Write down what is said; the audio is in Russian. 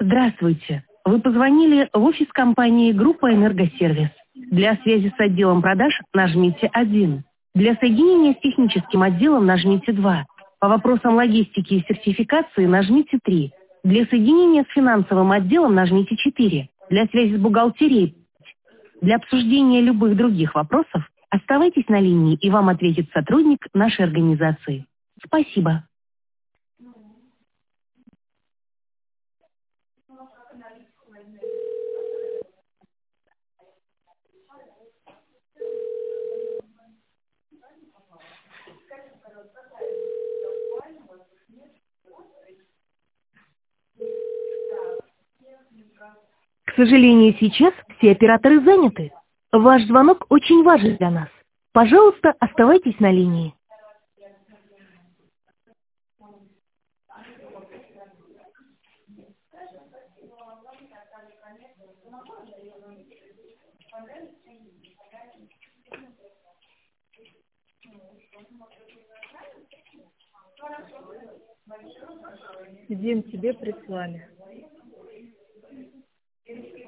Здравствуйте. Вы позвонили в офис компании «Группа Энергосервис». Для связи с отделом продаж нажмите 1. Для соединения с техническим отделом нажмите 2. По вопросам логистики и сертификации нажмите 3. Для соединения с финансовым отделом нажмите 4. Для связи с бухгалтерией. Для обсуждения любых других вопросов оставайтесь на линии, и вам ответит сотрудник нашей организации. Спасибо. К сожалению, сейчас все операторы заняты. Ваш звонок очень важен для нас. Пожалуйста, оставайтесь на линии. Дим, тебе прислали.